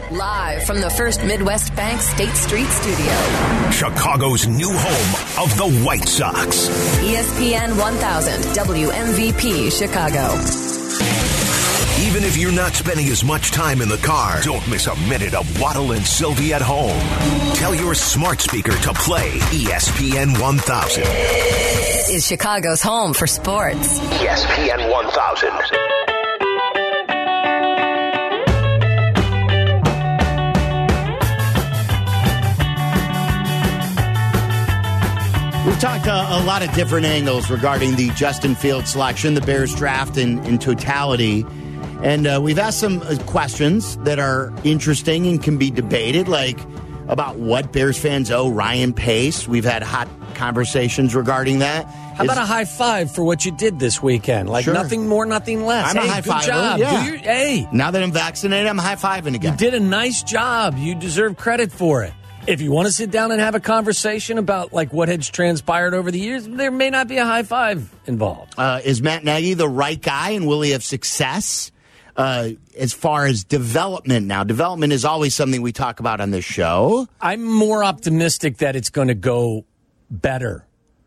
Live from the First Midwest Bank State Street Studio. Chicago's new home of the White Sox. ESPN 1000 WMVP Chicago. Even if you're not spending as much time in the car, don't miss a minute of Waddle and Sylvie at home. Tell your smart speaker to play ESPN 1000. This is Chicago's home for sports. ESPN 1000. We've talked a lot of different angles regarding the Justin Fields selection, the Bears draft in totality. And we've asked some questions that are interesting and can be debated, like about what Bears fans owe Ryan Pace. We've had hot conversations regarding that. How about a high five for what you did this weekend? Like Sure. Nothing more, nothing less. I'm a high good fiver, job. yeah. Hey, Now that I'm vaccinated, I'm high-fiving again. you did a nice job. You deserve credit for it. If you want to sit down and have a conversation about like what has transpired over the years, there may not be a high five involved. Is Matt Nagy the right guy, and will he have success? As far as development now, development is always something we talk about on this show. I'm more optimistic that it's going to go better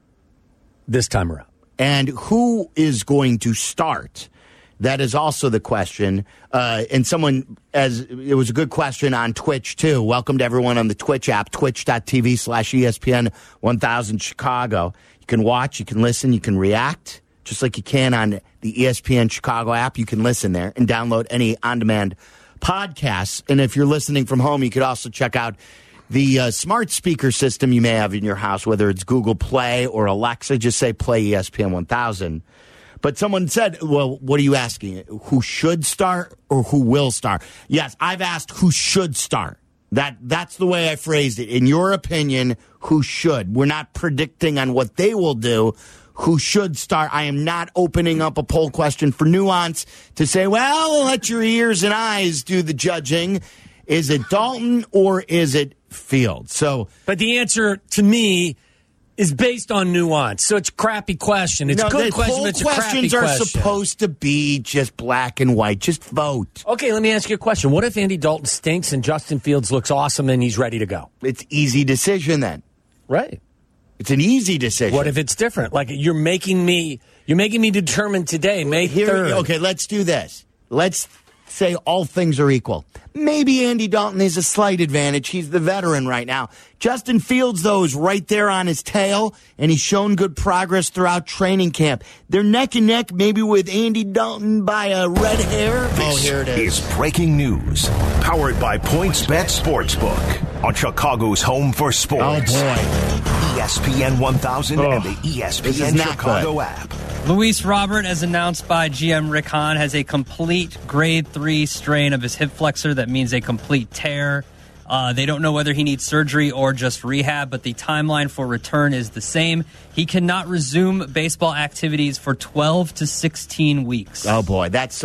this time around. And who is going to start? That is also the question. And someone, as it was a good question on Twitch, too. Welcome to everyone on the Twitch app, twitch.tv/ESPN 1000 Chicago. You can watch, you can listen, you can react, just like you can on the ESPN Chicago app. You can listen there and download any on-demand podcasts. And if you're listening from home, you could also check out the smart speaker system you may have in your house, whether it's Google Play or Alexa. Just say play ESPN 1000. But someone said, well, what are you asking? Who should start or who will start? Yes, I've asked who should start. That's the way I phrased it. In your opinion, who should? We're not predicting on what they will do. Who should start? I am not opening up a poll question for nuance to say, well, let your ears and eyes do the judging. Is it Dalton or is it Fields? But the answer to me is based on nuance. So it's a crappy question. It's a good question, but it's a crappy question. Questions are supposed to be just black and white. Just vote. Okay, let me ask you a question. What if Andy Dalton stinks and Justin Fields looks awesome and he's ready to go? It's easy decision then. Right. It's an easy decision. What if it's different? Like you're making me determine today, May 3rd. Okay, let's do this. Let's say all things are equal. Maybe Andy Dalton is a slight advantage. He's the veteran right now. Justin Fields, though, is right there on his tail, and he's shown good progress throughout training camp. They're neck and neck, maybe with Andy Dalton by a red hair. Here it is. Is breaking news, powered by PointsBet Sportsbook on Chicago's home for sports. Oh, boy. ESPN 1000 and the ESPN Chicago app. Luis Robert, as announced by GM Rick Hahn, has a complete grade 3 strain of his hip flexor. That means a complete tear. They don't know whether he needs surgery or just rehab, but the timeline for return is the same. He cannot resume baseball activities for 12 to 16 weeks. Oh, boy. That's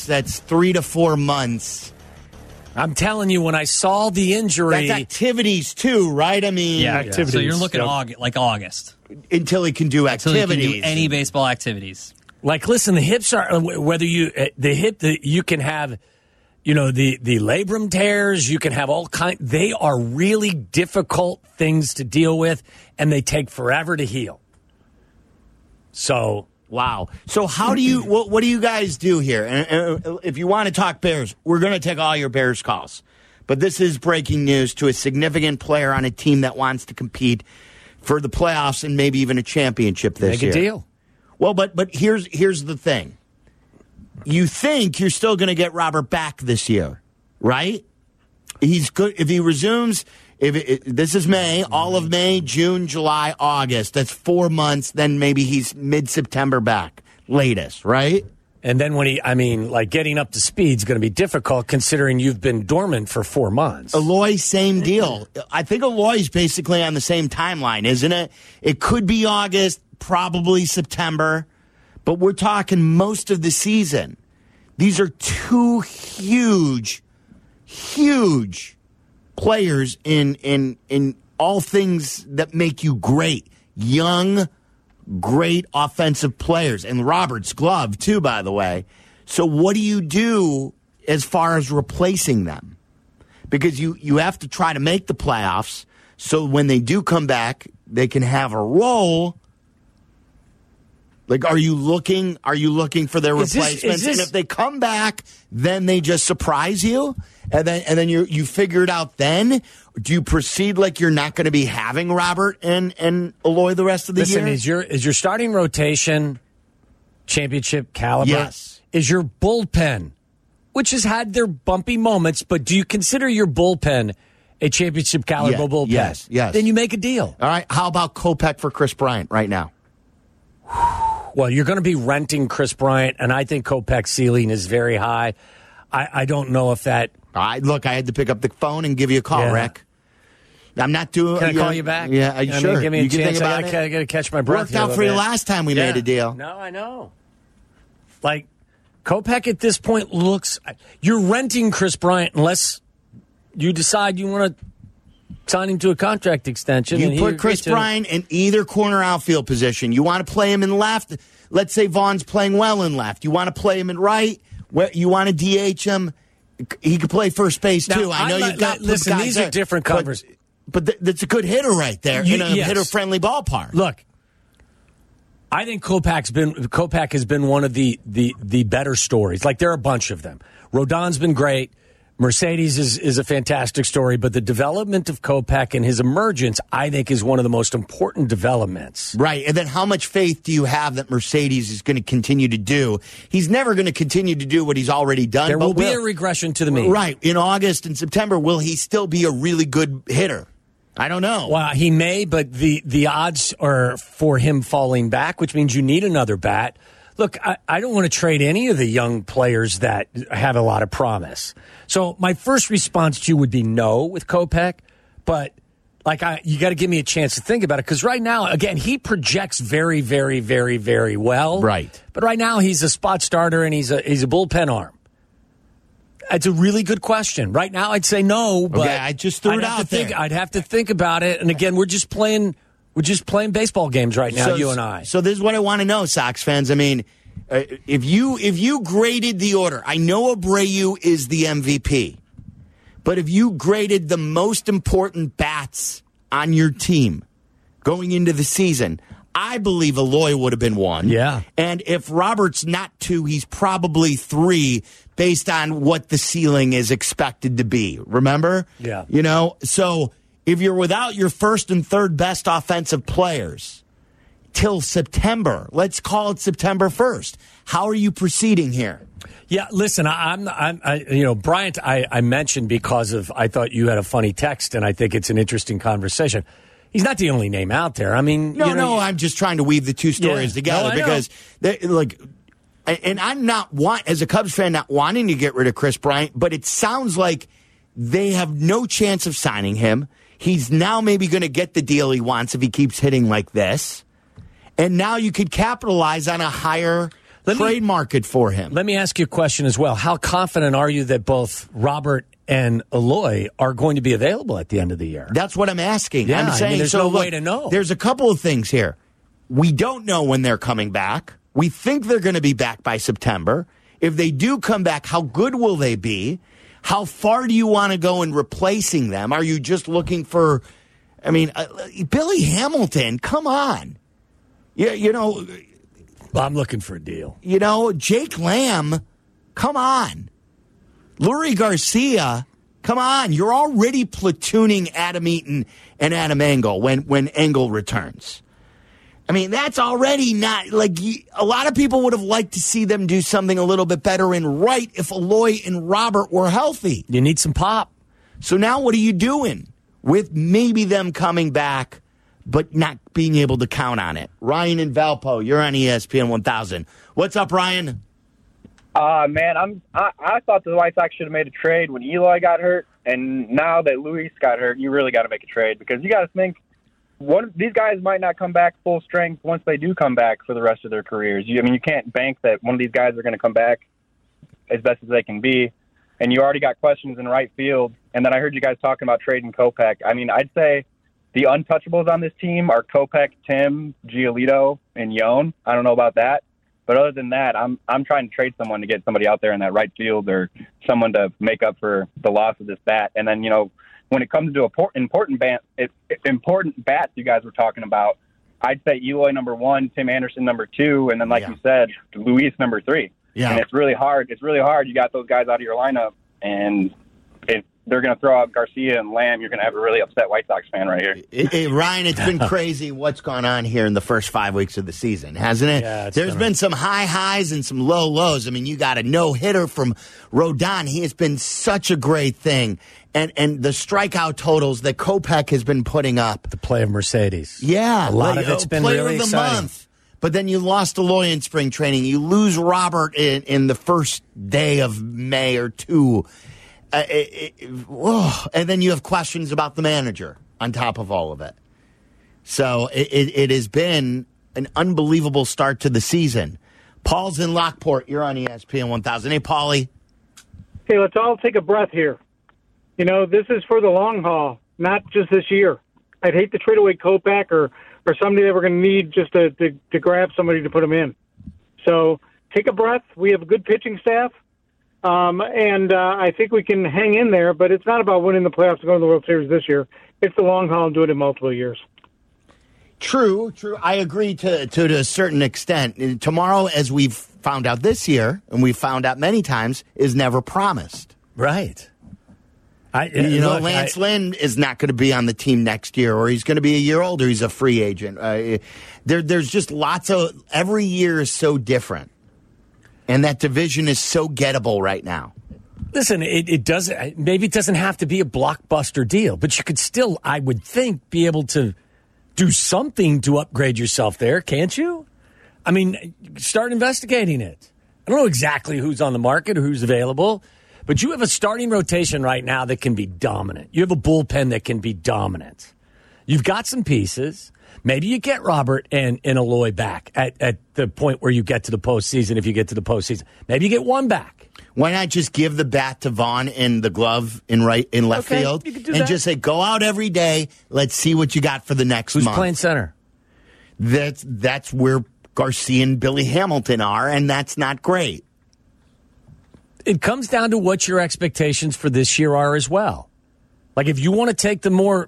3 to 4 months. I'm telling you, when I saw the injury... That's activities, too, right? I mean... activities. So you're looking August. Until he can do activities. Until he can do any baseball activities. Like, listen, the hips are... Whether you... The hip that you can have... You know, the labrum tears, you can have all kinds. They are really difficult things to deal with, and they take forever to heal. So... Wow. So how do you, what do you guys do here? And if you want to talk Bears, we're going to take all your Bears calls. But this is breaking news to a significant player on a team that wants to compete for the playoffs and maybe even a championship this year. Make a deal. Well, but here's the thing. You think you're still going to get Robert back this year, right? He's good. If he resumes... this is May, all of May, June, July, August. That's 4 months. Then maybe he's mid-September back, latest, right? And then getting up to speed is going to be difficult considering you've been dormant for 4 months. Eloy, same deal. I think Eloy's basically on the same timeline, isn't it? It could be August, probably September, but we're talking most of the season. These are two huge players in all things that make you great. Young, great offensive players. And Robert's glove, too, by the way. So what do you do as far as replacing them? because you have to try to make the playoffs. So when they do come back, they can have a role. Like, are you looking for their replacements? And if they come back, then they just surprise you, and then you figure it out. Then do you proceed like you're not going to be having Robert and Eloy the rest of the year? Listen, is your starting rotation championship caliber? Yes. Is your bullpen, which has had their bumpy moments, but do you consider your bullpen a championship caliber bullpen? Yes. Then you make a deal. All right. How about Kopech for Chris Bryant right now? Well, you're going to be renting Chris Bryant, and I think Kopech's ceiling is very high. I don't know if that... Look, I had to pick up the phone and give you a call, Rick. I'm not doing... Can I call you back? Yeah, sure. Give me a chance. I got to catch my breath. Worked out for you last time we made a deal. No, I know. Like, Kopech at this point looks... You're renting Chris Bryant unless you decide you want to sign him to a contract extension. You put Chris Bryant in either corner outfield position. You want to play him in left. Let's say Vaughn's playing well in left. You want to play him in right. You want to DH him. He could play first base too. I know you've got. Listen, these are different covers. But that's a good hitter right there in a hitter-friendly ballpark. Look, I think Kopech has been one of the better stories. Like, there are a bunch of them. Rodon's been great. Mercedes is a fantastic story, but the development of Kopech and his emergence, I think, is one of the most important developments. Right, and then how much faith do you have that Mercedes is going to continue to do? He's never going to continue to do what he's already done. There will be a regression to the mean. Right, in August and September, will he still be a really good hitter? I don't know. Well, he may, but the odds are for him falling back, which means you need another bat. Look, I don't want to trade any of the young players that have a lot of promise. So my first response to you would be no with Kopech, but you got to give me a chance to think about it, because right now, again, he projects very, very, very, very well. Right. But right now he's a spot starter and he's a bullpen arm. It's a really good question. Right now I'd say no, but I just threw it out there. I'd have to think about it. And again, we're just playing baseball games right now, you and I. So this is what I want to know, Sox fans. I mean, if you graded the order, I know Abreu is the MVP, but if you graded the most important bats on your team going into the season, I believe Eloy would have been 1. Yeah. And if Robert's not 2, he's probably 3 based on what the ceiling is expected to be. Remember? Yeah. So if you're without your first and third best offensive players till September, let's call it September 1st, how are you proceeding here? Yeah, listen, Bryant, I mentioned because I thought you had a funny text, and I think it's an interesting conversation. He's not the only name out there. I mean, no, I'm just trying to weave the two stories together because, and I'm not as a Cubs fan, not wanting to get rid of Chris Bryant, but it sounds like they have no chance of signing him. He's now maybe going to get the deal he wants if he keeps hitting like this. And now you could capitalize on a higher trade market for him. Let me ask you a question as well. How confident are you that both Robert and Eloy are going to be available at the end of the year? That's what I'm asking. Yeah, I'm saying there's no way to know. There's a couple of things here. We don't know when they're coming back. We think they're going to be back by September. If they do come back, how good will they be? How far do you want to go in replacing them? Are you just looking for, Billy Hamilton, come on. Well, I'm looking for a deal. Jake Lamb, come on. Lurie Garcia, come on. You're already platooning Adam Eaton and Adam Engel when Engel returns. That's already not a lot of people would have liked to see them do something a little bit better in right if Eloy and Robert were healthy. You need some pop. So now what are you doing with maybe them coming back but not being able to count on it? Ryan in Valpo, you're on ESPN 1000. What's up, Ryan? Man, I thought the White Sox should have made a trade when Eloy got hurt, and now that Luis got hurt, you really got to make a trade because you got to think these guys might not come back full strength once they do come back for the rest of their careers. You can't bank that one of these guys are going to come back as best as they can be, and you already got questions in right field. And then I heard you guys talking about trading Kopech. I'd say the untouchables on this team are Kopech, Tim, Giolito, and Yon. I don't know about that. But other than that, I'm trying to trade someone to get somebody out there in that right field or someone to make up for the loss of this bat. And then, when it comes to important bats you guys were talking about, I'd say Eloy number 1, Tim Anderson number 2, and then you said, Luis number 3. Yeah. And it's really hard. You got those guys out of your lineup, and if they're going to throw out Garcia and Lamb, you're going to have a really upset White Sox fan right here. Ryan, it's been crazy what's gone on here in the first 5 weeks of the season, hasn't it? Yeah, There's been some high highs and some low lows. I mean, you got a no-hitter from Rodon. He has been such a great thing. And the strikeout totals that Kopech has been putting up. The play of Mercedes. Yeah. A lot of it's been player really of the exciting. month. But then you lost Eloy in spring training. You lose Robert in the first day of May or 2. And then you have questions about the manager on top of all of it. So it has been an unbelievable start to the season. Paul's in Lockport. You're on ESPN 1000. Hey, Paulie. Okay, let's all take a breath here. This is for the long haul, not just this year. I'd hate to trade away Kopech or somebody that we're going to need just to grab somebody to put them in. So take a breath. We have a good pitching staff. And I think we can hang in there, but it's not about winning the playoffs and going to the World Series this year. It's the long haul and doing it in multiple years. True. I agree to a certain extent. Tomorrow, as we've found out this year, and we've found out many times, is never promised. Right. Lance Lynn is not going to be on the team next year, or he's going to be a year older. He's a free agent. There's just lots of – every year is so different. And that division is so gettable right now. Listen, it doesn't. Maybe it doesn't have to be a blockbuster deal, but you could still, I would think, be able to do something to upgrade yourself there, can't you? I mean, start investigating it. I don't know exactly who's on the market or who's available, but you have a starting rotation right now that can be dominant. You have a bullpen that can be dominant. You've got some pieces. Maybe you get Robert and Eloy back at the point where you get to the postseason, if you get to the postseason. Maybe you get one back. Why not just give the bat to Vaughn and the glove in left field and just say, go out every day. Let's see what you got for the next month. Who's playing center? That's where Garcia and Billy Hamilton are, and that's not great. It comes down to what your expectations for this year are as well. Like if you want to take the more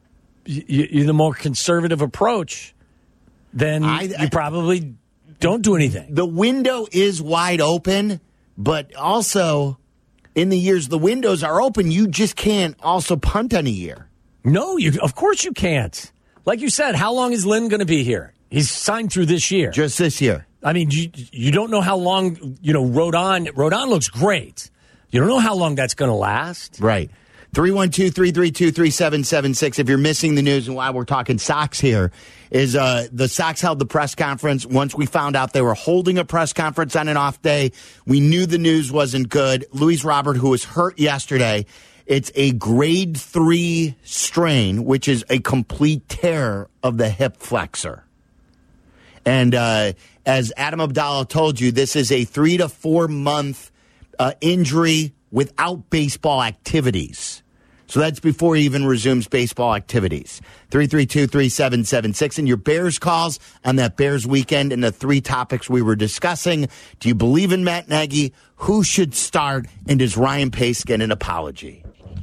conservative approach, then you probably don't do anything. The window is wide open, but also in the years the windows are open, you just can't also punt on a year. No, of course you can't. Like you said, how long is Lynn going to be here? He's signed through this year. Just this year. I mean, you don't know how long, Rodon looks great. You don't know how long that's going to last. Right. 312-332-3776. If you're missing the news and why we're talking Sox here, is the Sox held the press conference. Once we found out they were holding a press conference on an off day, we knew the news wasn't good. Luis Robert, who was hurt yesterday, it's a grade 3 strain, which is a complete tear of the hip flexor. And as Adam Abdallah told you, this is a 3 to 4 month injury without baseball activities. So that's before he even resumes baseball activities. 332-3776. And your Bears calls on that Bears weekend and the 3 topics we were discussing. Do you believe in Matt Nagy? Who should start? And does Ryan Pace get an apology?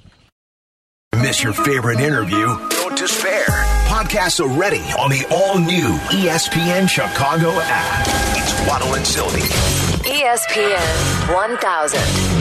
Miss your favorite interview? Don't despair. Podcasts are ready on the all-new ESPN Chicago app. It's Waddle and Sylvie. ESPN 1000.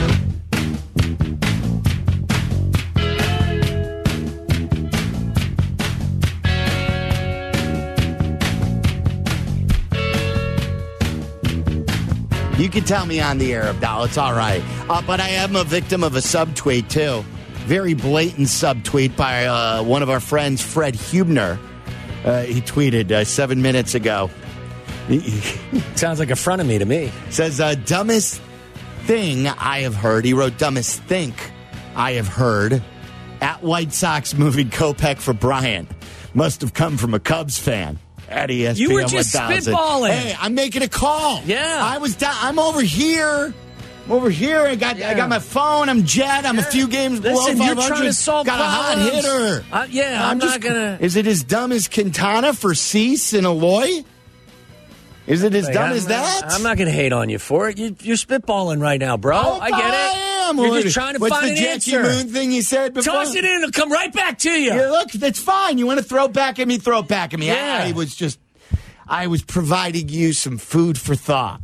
You can tell me on the air, Abdallah. It's all right. But I am a victim of a subtweet, too. Very blatant subtweet by one of our friends, Fred Hubner. He tweeted 7 minutes ago. Sounds like a frenemy to me. Says, dumbest thing I have heard. He wrote, dumbest think I have heard. At White Sox moving Kopech for Bryant. Must have come from a Cubs fan. At ESPN you were just 1000. spitballing. Hey, I'm making a call. Yeah. I'm over here. I got my phone. I'm jet. I'm a few games below 500. You're trying to solve got problems. A hot hitter. I'm not going to. Is it as dumb as Quintana for Cease and Eloy? Is it as dumb I'm as that? I'm not going to hate on you for it. You're spitballing right now, bro. I get it. I am. You're just trying to What's find an the answer. Jackie Moon thing you said before? Toss it in. It'll come right back to you. Yeah, look, that's fine. You want to throw it back at me? Throw it back at me. Yeah. I was providing you some food for thought.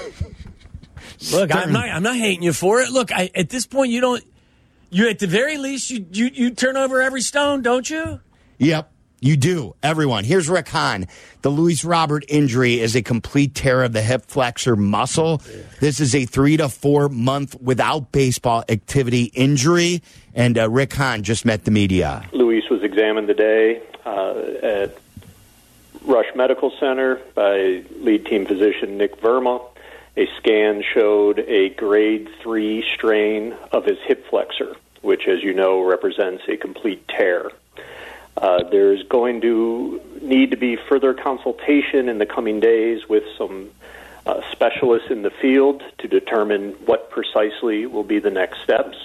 Look, I'm not hating you for it. Look, at this point, you at the very least, you turn over every stone, don't you? Yep, you do. Everyone. Here's Rick Hahn. The Luis Robert injury is a complete tear of the hip flexor muscle. This is a 3 to 4 month without baseball activity injury. And Rick Hahn just met the media. Luis was examined today at Rush Medical Center by lead team physician Nick Verma. A scan showed a grade 3 strain of his hip flexor, which, as you know, represents a complete tear. There's going to need to be further consultation in the coming days with some specialists in the field to determine what precisely will be the next steps.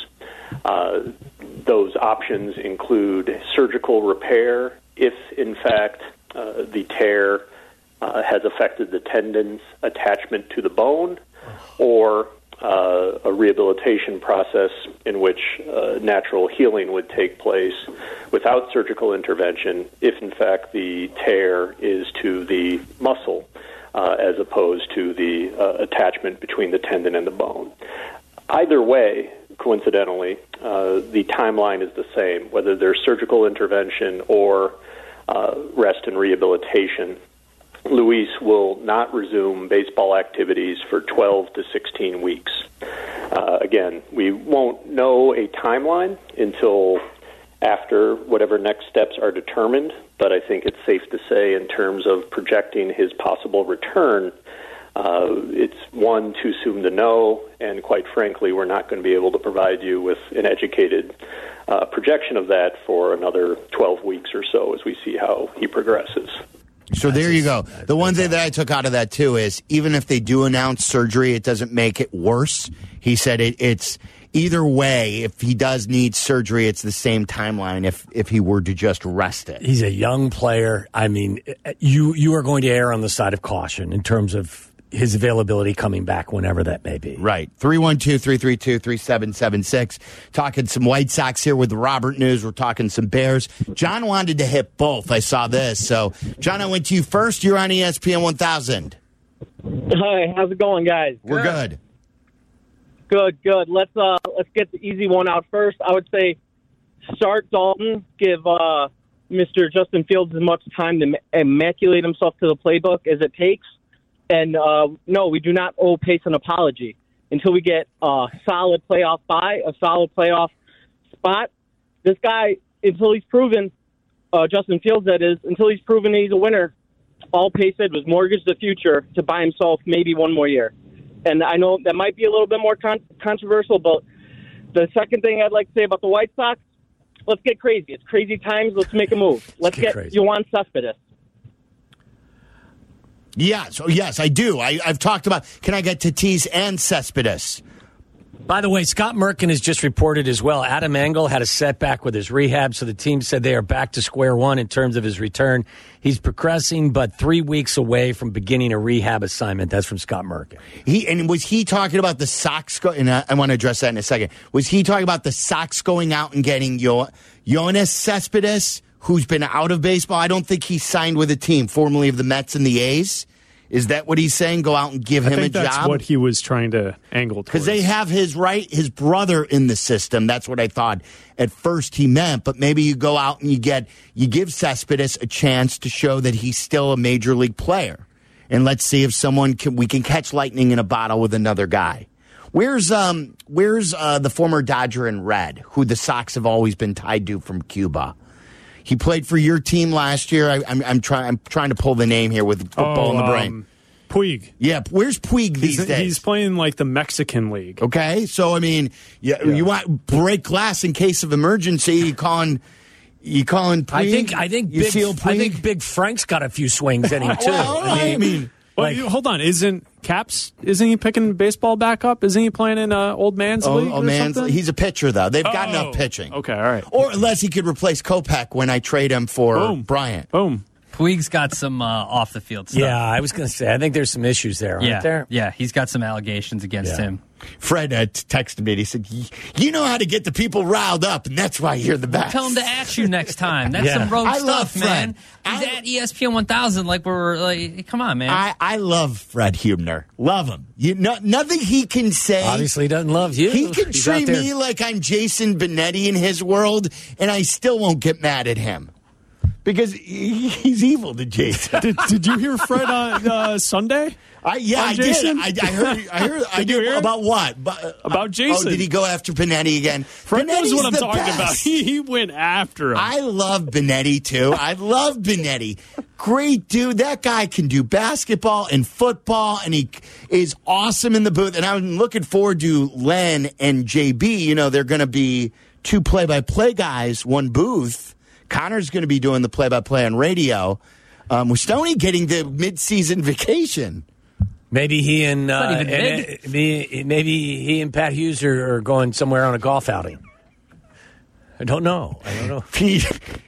Those options include surgical repair if, in fact, the tear has affected the tendon's attachment to the bone, or a rehabilitation process in which natural healing would take place without surgical intervention if, in fact, the tear is to the muscle as opposed to the attachment between the tendon and the bone. Either way, coincidentally, the timeline is the same, whether there's surgical intervention or rest and rehabilitation. Luis will not resume baseball activities for 12 to 16 weeks. Again, we won't know a timeline until after whatever next steps are determined, but I think it's safe to say in terms of projecting his possible return, it's one, too soon to know, and quite frankly, we're not going to be able to provide you with an educated projection of that for another 12 weeks or so as we see how he progresses. So there you go. The one thing that I took out of that, too, is even if they do announce surgery, it doesn't make it worse. He said it's either way, if he does need surgery, it's the same timeline if he were to just rest it. He's a young player. I mean, you are going to err on the side of caution in terms of his availability coming back whenever that may be. Right. 312-332-3776. Talking some White Sox here with the Robert News. We're talking some Bears. John wanted to hit both. I saw this. So, John, I went to you first. You're on ESPN 1000. Hi, how's it going, guys? We're good. Good. Let's get the easy one out first. I would say start Dalton. Give Mr. Justin Fields as much time to immaculate himself to the playbook as it takes. And no, we do not owe Pace an apology until we get a solid playoff bye, a solid playoff spot. This guy, until he's proven, Justin Fields that is, until he's proven he's a winner, all Pace did was mortgage the future to buy himself maybe one more year. And I know that might be a little bit more controversial, but the second thing I'd like to say about the White Sox, let's get crazy. It's crazy times. Let's make a move. Let's get Yohan Cespedes. Yes, I do. I've talked about, can I get Tatis and Cespedes? By the way, Scott Merkin has just reported as well. Adam Engel had a setback with his rehab, so the team said they are back to square one in terms of his return. He's progressing, but 3 weeks away from beginning a rehab assignment. That's from Scott Merkin. Was he talking about the Sox? And I want to address that in a second. Was he talking about the Sox going out and getting Yoenis Cespedes, who's been out of baseball? I don't think he signed with a team, formerly of the Mets and the A's. Is that what he's saying? Go out and give him a job? That's what he was trying to angle towards. Because they have his brother in the system. That's what I thought at first he meant. But maybe you go out and you give Cespedes a chance to show that he's still a major league player. And let's see if we can catch lightning in a bottle with another guy. Where's the former Dodger in red, who the Sox have always been tied to from Cuba? He played for your team last year. I'm trying to pull the name here with football in the brain. Puig. Yeah, where's Puig these days? He's playing like the Mexican League. Okay, so I mean, you want break glass in case of emergency. You calling Puig? I think Big Frank's got a few swings in him too. Hold on, isn't he picking baseball back up? Isn't he playing in Old Man's League? Old Man's League. He's a pitcher though. They've got enough pitching. Okay, all right. Or unless he could replace Kopech when I trade him for Bryant. Boom. Puig's got some off the field stuff. Yeah, I was going to say, I think there's some issues there, aren't there? Yeah, he's got some allegations against him. Fred texted me and he said, you know how to get the people riled up, and that's why you're the best. Tell him to at you next time. That's some road I stuff, love Fred. man. He's at ESPN 1000 like we're like, come on, man. I love Fred Hubner. Love him. Nothing he can say. Obviously he doesn't love you. He can He's treat out there. me like I'm Jason Benetti in his world, and I still won't get mad at him. Because he's evil to Jason. Did you hear Fred on Sunday? I did. I heard. I Did you hear about what? About Jason. Oh, did he go after Benetti again? Fred knows what I'm Benetti's the talking best. about. He went after him. I love Benetti too. I love Benetti. Great dude. That guy can do basketball and football, and he is awesome in the booth. And I'm looking forward to Len and JB. You know, they're going to be two play-by-play guys, one booth. Connor's going to be doing the play-by-play on radio. With Stoney getting the mid-season vacation. Maybe he and Not even maybe he and Pat Hughes are going somewhere on a golf outing. I don't know. Pete,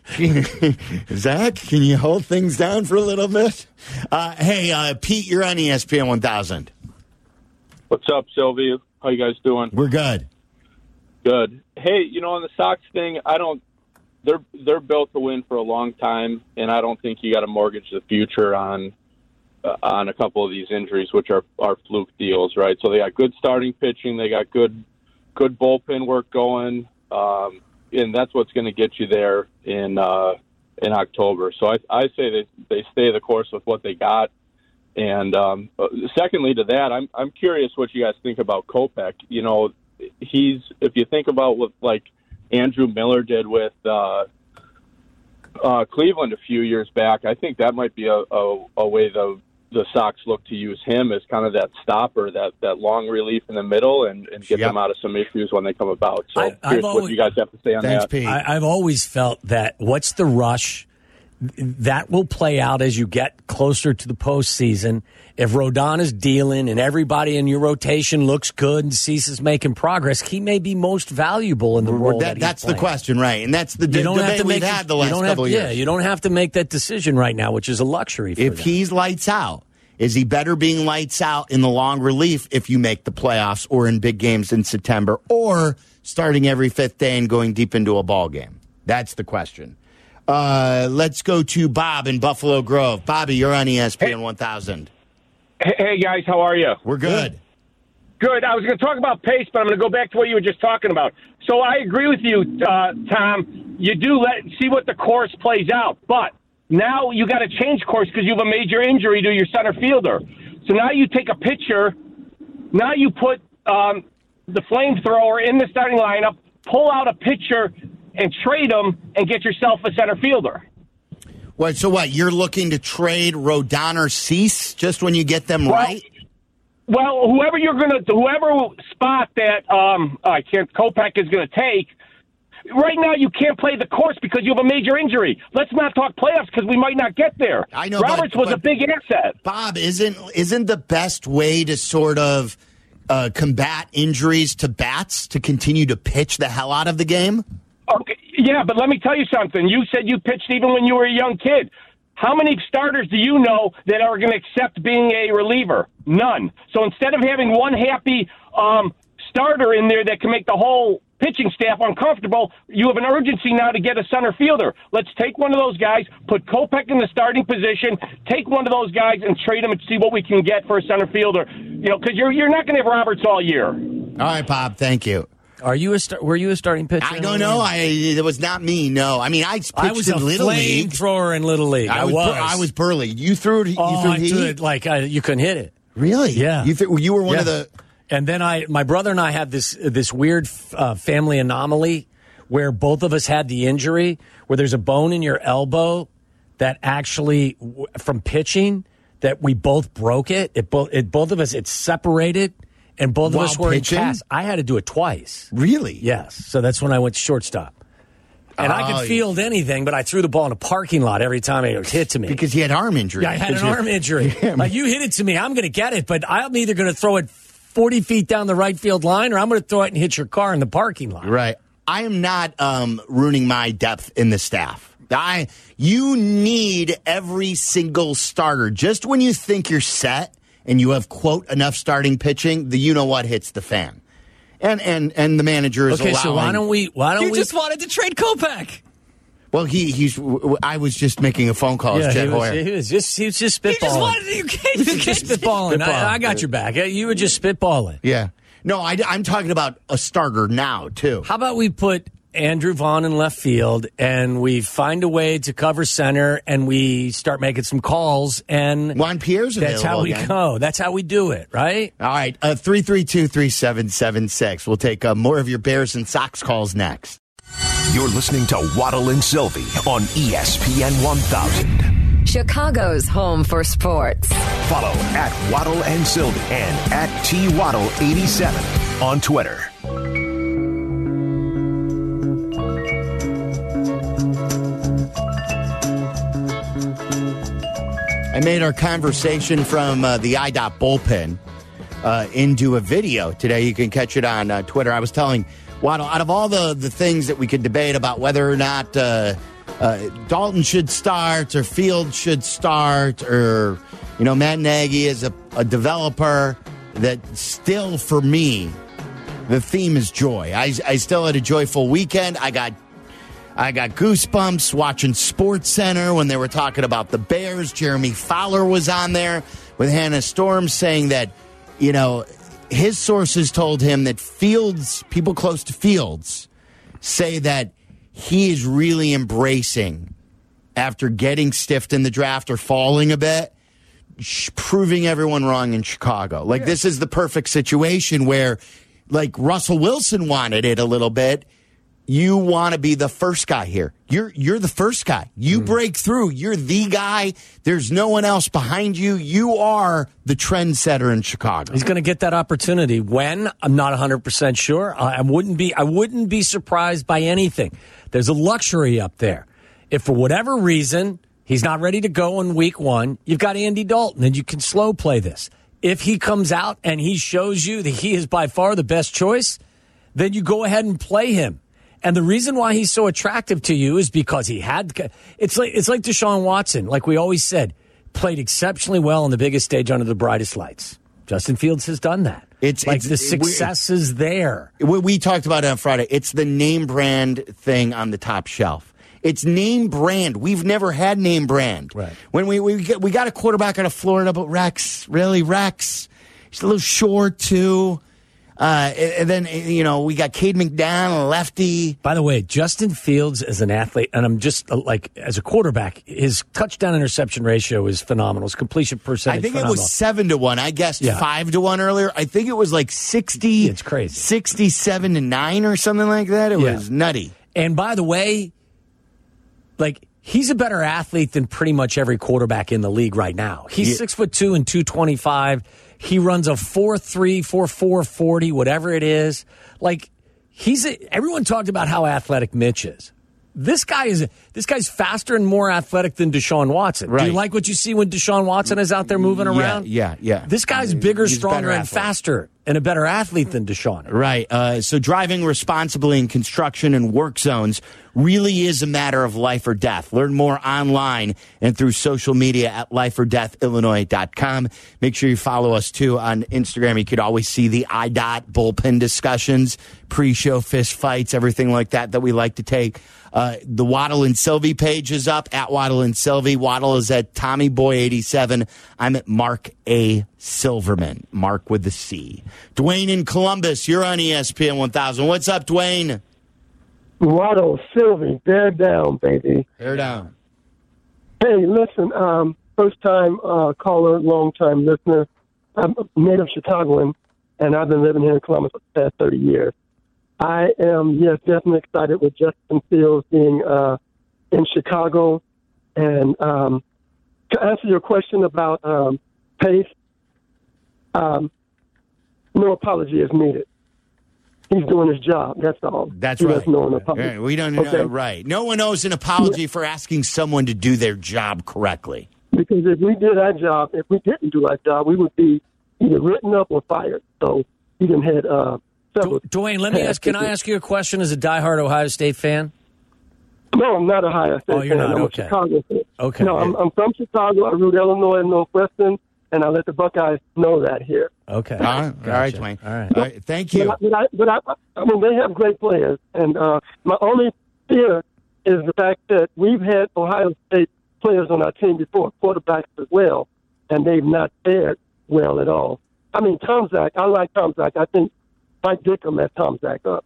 Zach, can you hold things down for a little bit? Hey, Pete, you're on ESPN 1000. What's up, Sylvia? How you guys doing? We're good. Good. Hey, on the Sox thing, they're built to win for a long time, and I don't think you got to mortgage the future on a couple of these injuries, which are fluke deals, right? So they got good starting pitching, they got good bullpen work going, and that's what's going to get you there in October. So I say they stay the course with what they got. And secondly to that, I'm curious what you guys think about Kopech. If you think about what like Andrew Miller did with Cleveland a few years back, I think that might be a way the Sox look to use him as kind of that stopper, that long relief in the middle, and get them out of some issues when they come about. So here's what you guys have to say on that. Pete. I've always felt that what's the rush? That will play out as you get closer to the postseason. If Rodon is dealing and everybody in your rotation looks good and ceases making progress, he may be most valuable in the role that's the question, right? And that's the debate we've had the last couple of years. Yeah, you don't have to make that decision right now, which is a luxury for If them. he's lights out, is he better being lights out in the long relief if you make the playoffs or in big games in September, or starting every fifth day and going deep into a ball game? That's the question. Let's go to Bob in Buffalo Grove. Bobby, you're on ESPN 1000. Hey, guys, how are you? We're good. Good. I was going to talk about pace, but I'm going to go back to what you were just talking about. So I agree with you, Tom. You do see what the course plays out, but now you got to change course because you have a major injury to your center fielder. So now you take a pitcher. Now you put the flamethrower in the starting lineup, pull out a pitcher, and trade them and get yourself a center fielder. What? So what? You're looking to trade Rodon or Cease just when you get them right? Well, whoever spot that Kopech is going to take. Right now, you can't play the course because you have a major injury. Let's not talk playoffs because we might not get there. I know Roberts was a big asset. Bob, isn't the best way to sort of combat injuries to bats to continue to pitch the hell out of the game? Okay, yeah, but let me tell you something. You said you pitched even when you were a young kid. How many starters do you know that are going to accept being a reliever? None. So instead of having one happy starter in there that can make the whole pitching staff uncomfortable, you have an urgency now to get a center fielder. Let's take one of those guys, put Kopech in the starting position, take one of those guys and trade him and see what we can get for a center fielder. Because you're not going to have Roberts all year. All right, Bob, thank you. Were you a starting pitcher? I don't know. It was not me. No, I mean I pitched in Little League. Flamethrower in Little League. I was Burley. You threw it. I threw it like you couldn't hit it. Really? Yeah. You were one of the. And then my brother and I had this weird family anomaly where both of us had the injury where there's a bone in your elbow that actually from pitching that we both broke it. Both of us it's separated. And both of us were in cast. I had to do it twice. Really? Yes. So that's when I went to shortstop. And I could field anything, but I threw the ball in a parking lot every time it hit to me. Because you had arm injury. Yeah, I had an arm injury. Like, you hit it to me, I'm going to get it, but I'm either going to throw it 40 feet down the right field line or I'm going to throw it and hit your car in the parking lot. Right. I am not ruining my depth in the staff. You need every single starter. Just when you think you're set and you have, quote, enough starting pitching, the you-know-what hits the fan. And the manager is allowing. Okay, so why don't we just wanted to trade Kopech. Well, I was just making a phone call. Yeah, Jed he Hoyer. was just spitballing. He just wanted to just spitballing. I got your back. You were just spitballing. Yeah. No, I'm talking about a starter now, too. How about we put Andrew Vaughn in left field and we find a way to cover center and we start making some calls and Juan Pierre's available. That's how we go. That's how we do it, right? All right. 332-3776. We'll take more of your Bears and Sox calls next. You're listening to Waddle and Sylvie on ESPN 1000. Chicago's home for sports. Follow at Waddle and Sylvie and at TWaddle87 on Twitter. I made our conversation from the IDOT bullpen into a video today. You can catch it on Twitter. I was telling Waddle, out of all the things that we could debate about whether or not Dalton should start or Field should start or, Matt Nagy is a developer, that still, for me, the theme is joy. I still had a joyful weekend. I got goosebumps watching SportsCenter when they were talking about the Bears. Jeremy Fowler was on there with Hannah Storm saying that, his sources told him that people close to Fields say that he is really embracing, after getting stiffed in the draft or falling a bit, proving everyone wrong in Chicago. Like, this is the perfect situation where, like, Russell Wilson wanted it a little bit. You want to be the first guy here. You're the first guy. You break through. You're the guy. There's no one else behind you. You are the trendsetter in Chicago. He's going to get that opportunity. When? I'm not 100% sure. I wouldn't be surprised by anything. There's a luxury up there. If for whatever reason he's not ready to go in week one, you've got Andy Dalton, and you can slow play this. If he comes out and he shows you that he is by far the best choice, then you go ahead and play him. And the reason why he's so attractive to you is because it's like Deshaun Watson, like we always said, played exceptionally well on the biggest stage under the brightest lights. Justin Fields has done that. The success is there. We talked about it on Friday. It's the name brand thing on the top shelf. It's name brand. We've never had name brand. Right. When we got a quarterback out of Florida, but Rex, really, Rex, he's a little short too. And then, we got Cade McDonald, lefty. By the way, Justin Fields as an athlete, and I'm just as a quarterback, his touchdown interception ratio is phenomenal. His completion percentage I think phenomenal. It was 7-1. I guessed 5-1 earlier. I think it was like 60. It's crazy. 67-9 or something like that. It was nutty. And by the way, he's a better athlete than pretty much every quarterback in the league right now. He's 6'2" and 225. He runs a 4.3, 4.4 40, whatever it is. Everyone talked about how athletic Mitch is. This guy's faster and more athletic than Deshaun Watson. Right. Do you like what you see when Deshaun Watson is out there moving around? Yeah. This guy's bigger, He's stronger, and faster, and a better athlete than Deshaun. Right. So driving responsibly in construction and work zones really is a matter of life or death. Learn more online and through social media at lifeordeathillinois.com. Make sure you follow us, too, on Instagram. You could always see the IDOT bullpen discussions, pre-show fist fights, everything like that we like to take. The Waddle and Sylvie page is up, at Waddle and Sylvie. Waddle is at Tommy Boy 87. I'm at Mark A. Silverman, Mark with the C. Dwayne in Columbus, you're on ESPN 1000. What's up, Dwayne? Waddle, Sylvie, bear down, baby. Bear down. Hey, listen, first time caller, long time listener. I'm a native Chicagoan, and I've been living here in Columbus for the past 30 years. I am, definitely excited with Justin Fields being in Chicago. And to answer your question about pace, no apology is needed. He's doing his job. That's all. That's he right. doesn't know an apology. Right. We don't know. Right. No one owes an apology for asking someone to do their job correctly. Because if we did our job, if we didn't do our job, we would be either written up or fired. So he done had several. Dwayne, can I ask you a question as a diehard Ohio State fan? No, I'm not a Ohio State Oh, you're fan. not? I'm Okay. a Chicago fan. Okay. No, I'm from Chicago. I root Illinois and Northwestern, and I let the Buckeyes know that here. Okay. All right, Gotcha. all right, Dwayne. All right. All right, thank you. But I mean, they have great players, and my only fear is the fact that we've had Ohio State players on our team before, quarterbacks as well, and they've not fared well at all. I mean, Tom Zach, I like Tom Zach. I think Mike Ditka messed Tom Zach up.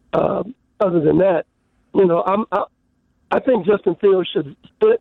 Other than that, you know, I think Justin Fields should split,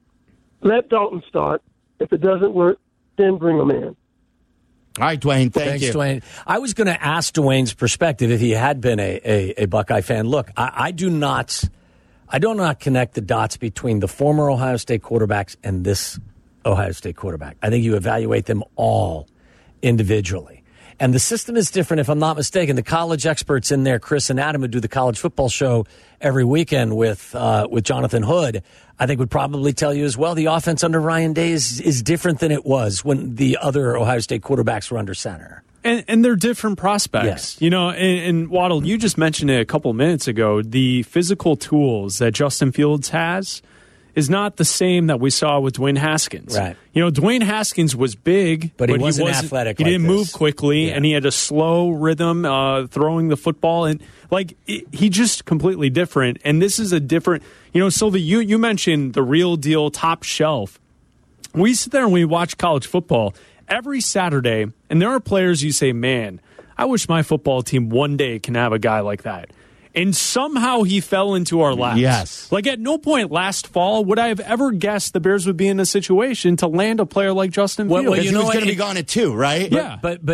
let Dalton start. If it doesn't work, then bring him in. All right, Dwayne, Thanks, you. Dwayne. I was going to ask Dwayne's perspective if he had been a Buckeye fan. Look, I do not connect the dots between the former Ohio State quarterbacks and this Ohio State quarterback. I think you evaluate them all individually. And the system is different, if I'm not mistaken. The college experts in there, Chris and Adam, who do the college football show every weekend with Jonathan Hood, I think would probably tell you as well the offense under Ryan Day is different than it was when the other Ohio State quarterbacks were under center. And they're different prospects. Yes. You know, and Waddle, you just mentioned it a couple minutes ago. The physical tools that Justin Fields has is not the same that we saw with Dwayne Haskins. Right. You know, Dwayne Haskins was big, but he wasn't athletic. He like didn't this. move quickly, Yeah. and he had a slow rhythm throwing the football. And, he just completely different. And this is a different, you know, Sylvie, you mentioned the real deal top shelf. We sit there and we watch college football every Saturday, and there are players you say, man, I wish my football team one day can have a guy like that. And somehow he fell into our laps. Yes. Like at no point last fall would I have ever guessed the Bears would be in a situation to land a player like Justin Fields. Well, you know, he's going to be gone at 2, right? Yeah. But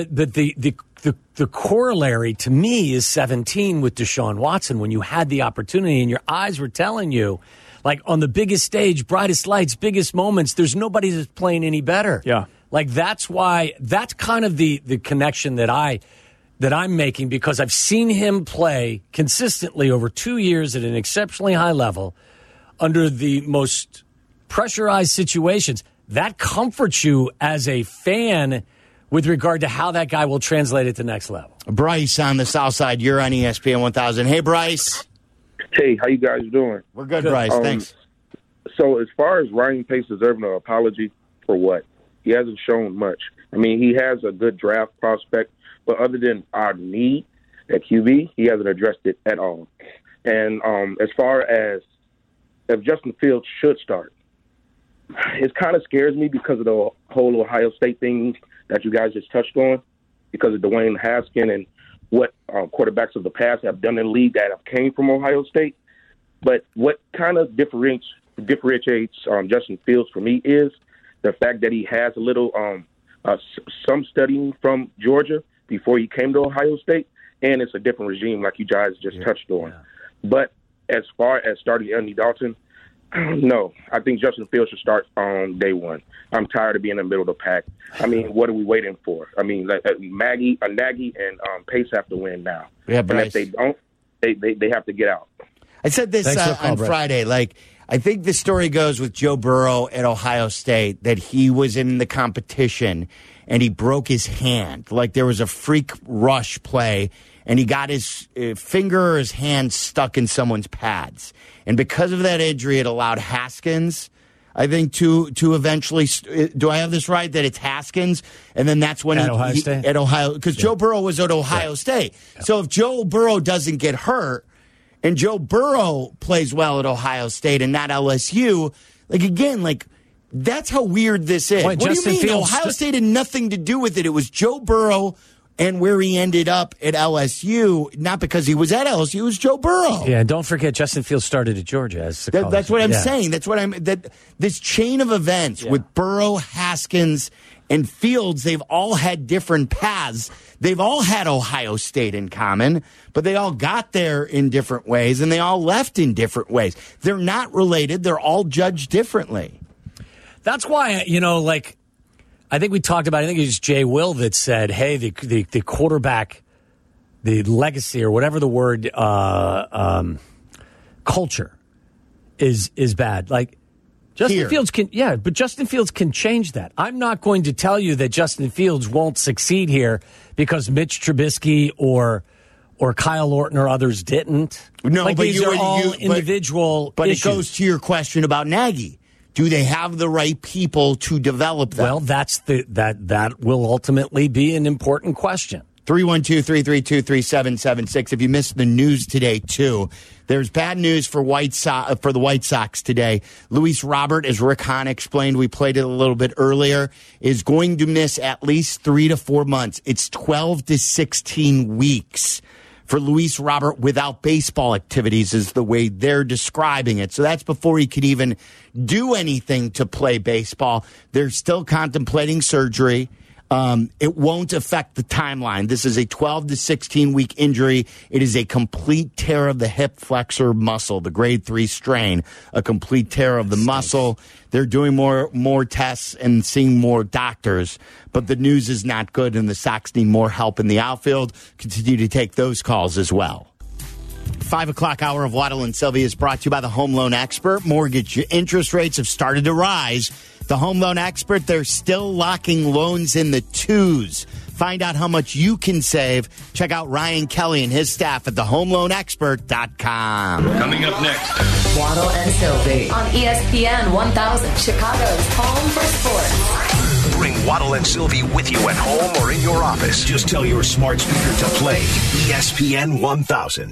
the corollary to me is 17 with Deshaun Watson when you had the opportunity and your eyes were telling you, like on the biggest stage, brightest lights, biggest moments, there's nobody that's playing any better. Yeah. Like that's kind of the connection that I'm making, because I've seen him play consistently over 2 years at an exceptionally high level under the most pressurized situations. That comforts you as a fan with regard to how that guy will translate at the next level. Bryce on the South Side, you're on ESPN 1000. Hey, Bryce. Hey, how you guys doing? We're good, Bryce. Thanks. So as far as Ryan Pace deserving an apology for what? He hasn't shown much. I mean, he has a good draft prospect, but other than our need at QB, he hasn't addressed it at all. And as far as if Justin Fields should start, it kind of scares me because of the whole Ohio State thing that you guys just touched on, because of Dwayne Haskins and what quarterbacks of the past have done in the league that have came from Ohio State. But what kind of differentiates Justin Fields for me is the fact that he has a little some studying from Georgia before he came to Ohio State, and it's a different regime like you guys just touched on. Yeah. But as far as starting Andy Dalton, no, I think Justin Fields should start on day one. I'm tired of being in the middle of the pack. I mean, what are we waiting for? I mean, Nagy and Pace have to win now. Yeah, and if they don't, they have to get out. I said this on Friday. Like, I think the story goes with Joe Burrow at Ohio State that he was in the competition and he broke his hand. Like, there was a freak rush play and he got his finger or his hand stuck in someone's pads. And because of that injury, it allowed Haskins, I think, to eventually. Do I have this right? That it's Haskins, and then that's when Ohio State? At Ohio, because Joe Burrow was at Ohio State. Yeah. So if Joe Burrow doesn't get hurt, and Joe Burrow plays well at Ohio State and not LSU, like again, like that's how weird this is. Wait, what Justin do you mean? Fields Ohio State had nothing to do with it. It was Joe Burrow and where he ended up at LSU, not because he was at LSU, it was Joe Burrow. Yeah, and don't forget, Justin Fields started at Georgia as the college. That's what I'm saying. That's what this chain of events with Burrow, Haskins, and Fields, they've all had different paths. They've all had Ohio State in common, but they all got there in different ways, and they all left in different ways. They're not related. They're all judged differently. That's why, I think we talked about, I think it was Jay Will that said, hey, the quarterback, the legacy or whatever the word, culture is bad. Like, Justin Fields but Justin Fields can change that. I'm not going to tell you that Justin Fields won't succeed here because Mitch Trubisky or or Kyle Orton or others didn't. No, like but these are all individual But issues. it goes to your question about Nagy. Do they have the right people to develop them? Well, that will ultimately be an important question. 312-332-3776. If you missed the news today, too, there's bad news for the White Sox today. Luis Robert, as Rick Hahn explained, we played it a little bit earlier, is going to miss at least 3 to 4 months. It's 12 to 16 weeks for Luis Robert without baseball activities is the way they're describing it. So that's before he could even do anything to play baseball. They're still contemplating surgery. It won't affect the timeline. This is a 12 to 16 week injury. It is a complete tear of the hip flexor muscle, the grade 3 strain, a complete tear of the muscle. They're doing more tests and seeing more doctors, but the news is not good, and the Sox need more help in the outfield. Continue to take those calls as well. 5 o'clock hour of Waddle and Sylvia is brought to you by the Home Loan Expert. Mortgage interest rates have started to rise. The Home Loan Expert, they're still locking loans in the 2s. Find out how much you can save. Check out Ryan Kelly and his staff at thehomeloanexpert.com. Coming up next. Waddle and Sylvie on ESPN 1000, Chicago's home for sports. Bring Waddle and Sylvie with you at home or in your office. Just tell your smart speaker to play ESPN 1000.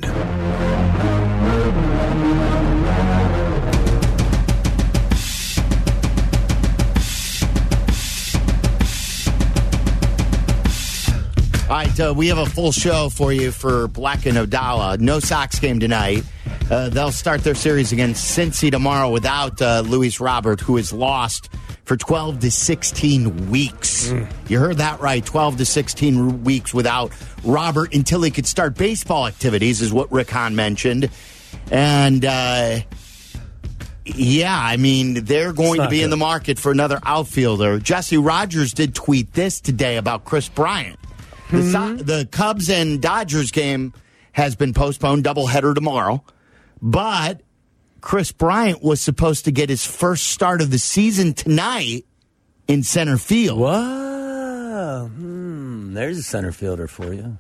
All right, we have a full show for you for Black and Odala. No Sox game tonight. They'll start their series against Cincy tomorrow without Luis Robert, who is lost for 12 to 16 weeks. You heard that right, 12 to 16 weeks without Robert until he could start baseball activities, is what Rick Hahn mentioned. And, yeah, I mean, they're going to be in the market for another outfielder. Jesse Rogers did tweet this today about Chris Bryant. The Cubs and Dodgers game has been postponed, doubleheader tomorrow. But Chris Bryant was supposed to get his first start of the season tonight in center field. Wow. There's a center fielder for you.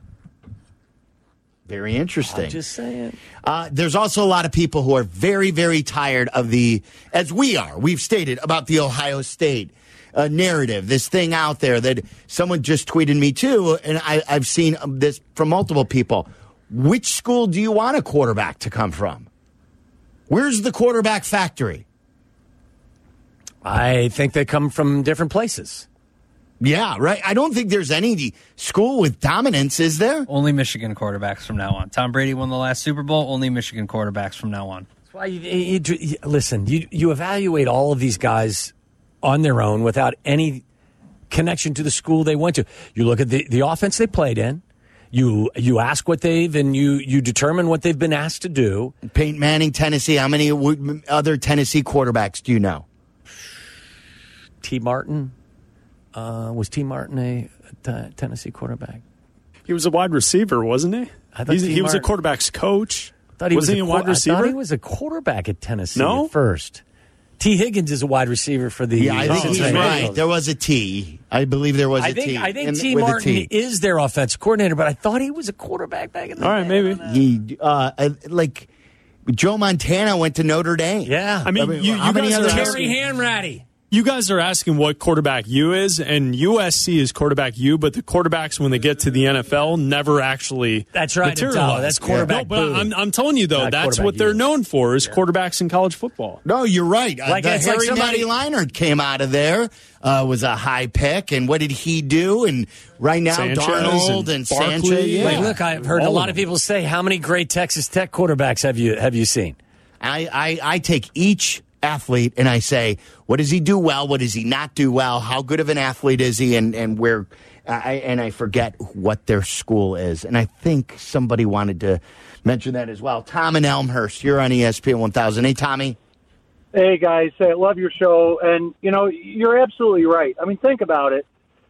Very interesting. I'm just saying. There's also a lot of people who are very, very tired of as we've stated, about the Ohio State narrative, this thing out there that someone just tweeted me too, and I've seen this from multiple people. Which school do you want a quarterback to come from? Where's the quarterback factory? I think they come from different places. Yeah, right. I don't think there's any school with dominance, is there? Only Michigan quarterbacks from now on. Tom Brady won the last Super Bowl. Only Michigan quarterbacks from now on. That's why listen, you evaluate all of these guys on their own without any connection to the school they went to. You look at the offense they played in. You ask what you determine what they've been asked to do. Peyton Manning, Tennessee. How many other Tennessee quarterbacks do you know? T. Martin. Was T. Martin a Tennessee quarterback? He was a wide receiver, wasn't he? He was a quarterback's coach. Wasn't he a wide receiver? I thought he was a quarterback at Tennessee at first. T. Higgins is a wide receiver for the... Yeah, I think he's right. There was a T. I believe there was a T. I think T. Martin is their offensive coordinator, but I thought he was a quarterback back in the day. All right, maybe. He, Joe Montana went to Notre Dame. Yeah. I mean you guys are Terry Hanratty. You guys are asking what quarterback U is, and USC is quarterback U, but the quarterbacks, when they get to the NFL, never actually materialize. That's quarterback I'm telling you, though, that's what they're known for, is quarterbacks in college football. No, the Harry Matty Leinart came out of there, was a high pick, and what did he do? And right now, Sanchez Darnold and Sanchez. Yeah. Look, I've heard a lot of people say, how many great Texas Tech quarterbacks have you seen? I take each athlete and I say, what does he do well? What does he not do well? How good of an athlete is he? And where? I forget what their school is. And I think somebody wanted to mention that as well. Tom in Elmhurst, you're on ESPN 1000. Hey, Tommy. Hey, guys. I love your show. And, you're absolutely right. I mean, think about it.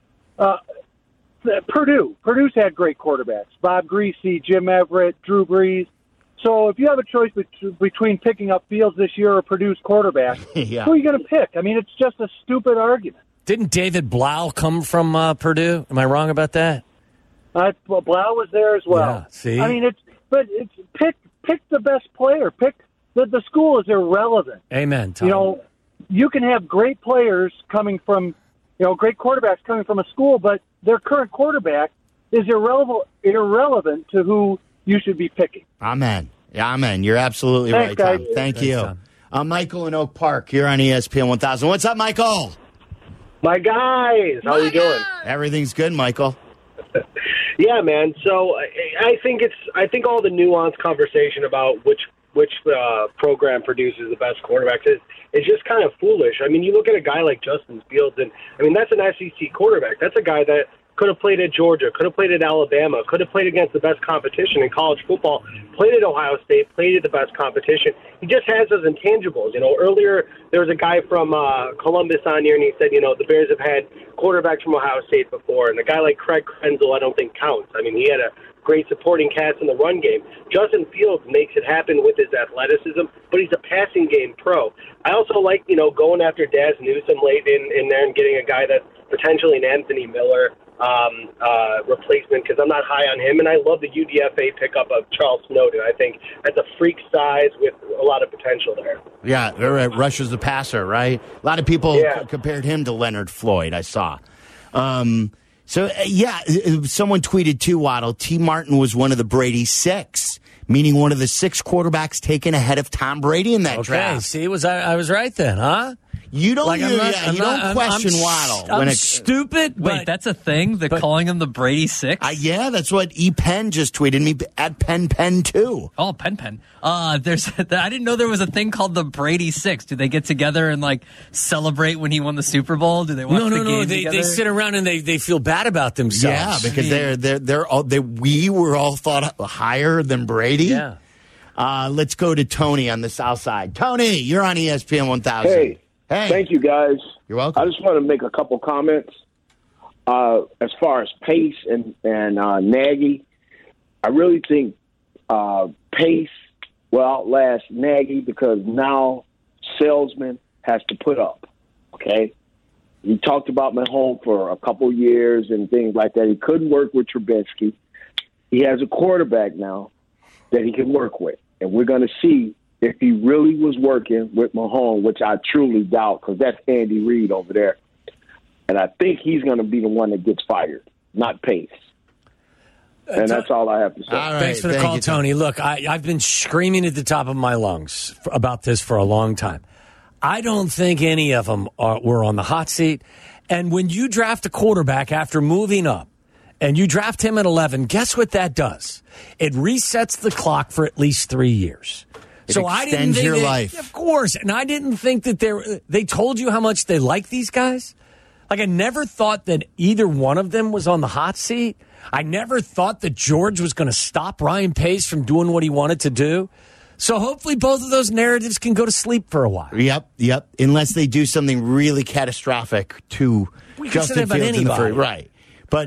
Purdue's had great quarterbacks. Bob Greasy, Jim Everett, Drew Brees. So if you have a choice between picking up Fields this year or Purdue's quarterback, Who are you going to pick? I mean, it's just a stupid argument. Didn't David Blau come from Purdue? Am I wrong about that? Blau was there as well. Yeah, see? I mean, it's pick the best player. Pick the school is irrelevant. Amen, Tom. You know, you can have great players coming from, great quarterbacks coming from a school, but their current quarterback is irrelevant to who you should be picking. Amen. Yeah, amen. You're absolutely Thanks, right, Tom. guys. Thank Thanks, you. Tom. Michael in Oak Park, you're on ESPN 1000. What's up, Michael? My guys, how are you doing? Everything's good, Michael. Yeah, man. So I think all the nuanced conversation about which program produces the best quarterbacks is just kind of foolish. I mean, you look at a guy like Justin Fields, and I mean that's an SEC quarterback. That's a guy that could have played at Georgia, could have played at Alabama, could have played against the best competition in college football, played at Ohio State, played at the best competition. He just has those intangibles. Earlier there was a guy from Columbus on here, and he said, the Bears have had quarterbacks from Ohio State before, and a guy like Craig Krenzel I don't think counts. I mean, he had a great supporting cast in the run game. Justin Fields makes it happen with his athleticism, but he's a passing game pro. I also like, going after Daz Newsome late in there and getting a guy that's potentially an Anthony Miller replacement, because I'm not high on him, and I love the UDFA pickup of Charles Snowden. I think that's a freak size with a lot of potential there. Yeah, Rush is the passer, right? A lot of people compared him to Leonard Floyd, I saw. Someone tweeted too, Waddle, T. Martin was one of the Brady Six, meaning one of the 6 quarterbacks taken ahead of Tom Brady in that draft. See, I was right then, huh? You don't, you don't question Waddle. I'm stupid. Wait, that's a thing? They're calling him the Brady Six? Yeah, that's what E. Penn just tweeted me at Penn 2. Oh, Penn. I didn't know there was a thing called the Brady Six. Do they get together and celebrate when he won the Super Bowl? Do they watch the game together? They sit around and they feel bad about themselves. Yeah, because we were all thought higher than Brady. Yeah. Let's go to Tony on the South Side. Tony, you're on ESPN 1000. Hey, thank you, guys. You're welcome. I just want to make a couple comments. As far as Pace and Nagy, I really think Pace will outlast Nagy because now Salesman has to put up, okay? He talked about Mahomes for a couple years and things like that. He couldn't work with Trubisky. He has a quarterback now that he can work with, and we're going to see if he really was working with Mahomes, which I truly doubt because that's Andy Reid over there. And I think he's going to be the one that gets fired, not Pace. And that's all I have to say. Thanks for the call, Tony. Look, I've been screaming at the top of my lungs about this for a long time. I don't think any of them were on the hot seat. And when you draft a quarterback after moving up, and you draft him at 11, guess what that does? It resets the clock for at least 3 years. So I didn't think your life. Of course. And I didn't think that they told you how much they like these guys. I never thought that either one of them was on the hot seat. I never thought that George was going to stop Ryan Pace from doing what he wanted to do. So hopefully both of those narratives can go to sleep for a while. Yep. Unless they do something really catastrophic to Justin Fields in the first. Right. But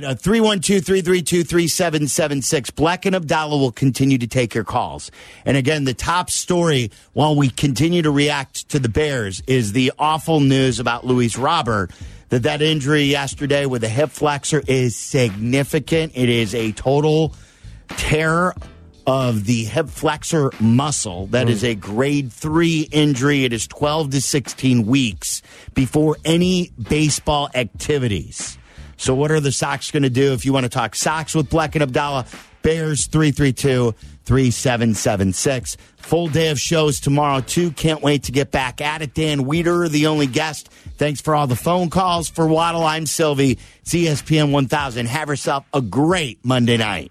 312-332-3776. Black and Abdallah will continue to take your calls. And again, the top story while we continue to react to the Bears is the awful news about Luis Robert, that injury yesterday with a hip flexor is significant. It is a total tear of the hip flexor muscle. That is a grade 3 injury. It is 12 to 16 weeks before any baseball activities. So what are the Sox going to do? If you want to talk Sox with Black and Abdallah, Bears 332-3776. Full day of shows tomorrow, too. Can't wait to get back at it. Dan Weeder, the only guest. Thanks for all the phone calls. For Waddle, I'm Sylvie. It's ESPN 1000. Have yourself a great Monday night.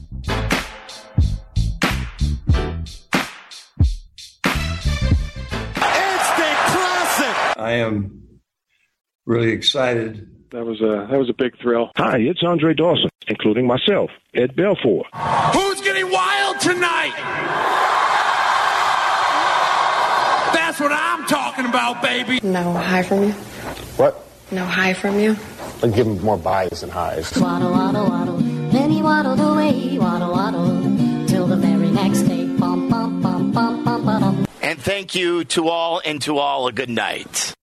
Instant classic! I am really excited. That was a big thrill. Hi, it's Andre Dawson, including myself, Ed Belfour. Who's getting wild tonight? That's what I'm talking about, baby. No high from you? What? No high from you? I'll give him more buys than highs. Waddle, waddle, waddle. Then he waddled away, waddle, waddle, till the very next day. Bum, bum, bum, bum, bum, bum. And thank you to all, and to all a good night.